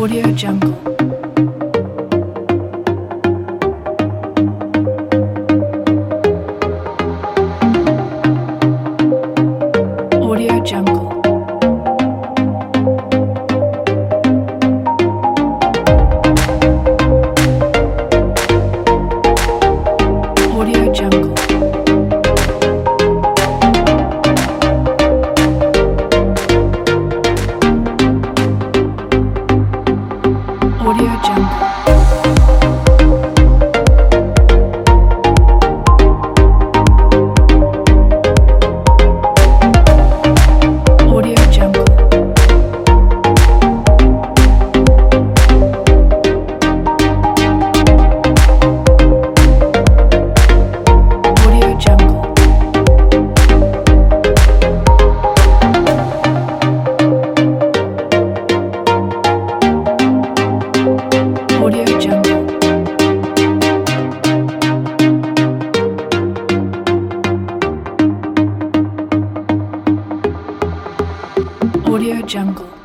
Audio Jungle. Audio Jungle. Audio Jungle. Audio Jungle. Audio Jungle. Audio Jungle. Audio Jungle. Audio Jungle.